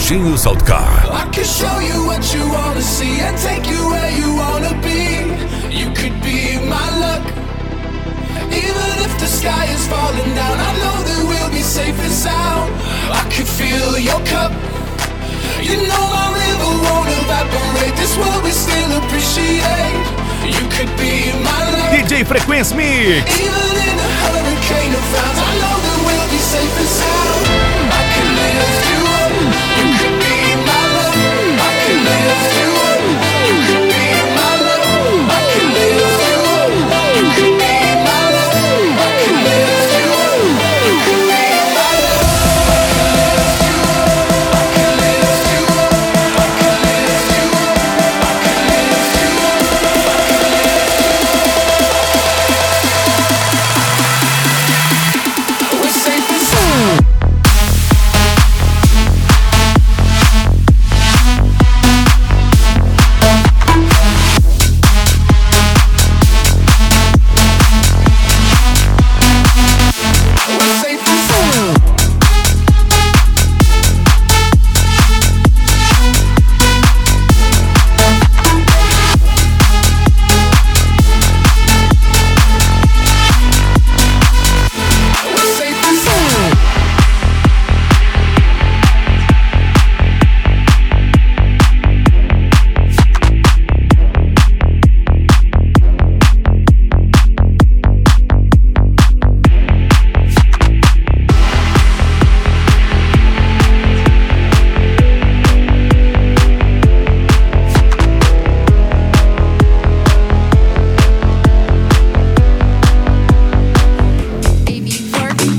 Serginho Saltcar. I could show you what you wanna see and take you where you wanna be. You could be my luck. Even if the sky is falling down, I know that we'll be safe and sound. I could feel your cup. You know my river won't evaporate. This world we still appreciate. You could be my luck. DJ Frequência Mix. Even in a hurricane of frowns, I know that we'll be safe and sound. I can lift you up. You could be my love. I can lift you up.